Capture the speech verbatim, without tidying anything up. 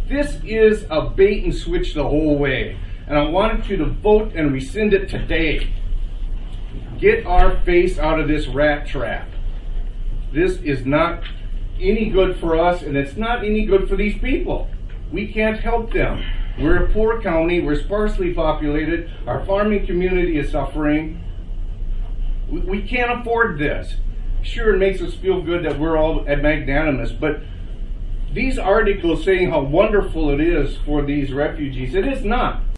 This is a bait and switch the whole way. And I wanted you to vote and rescind it today. Get our face out of this rat trap. This is not any good for us, and it's not any good for these people. We can't help them. We're a poor county. We're sparsely populated. Our farming community is suffering. We, we can't afford this. Sure, it makes us feel good that we're all magnanimous, but these articles saying how wonderful it is for these refugees, it is not.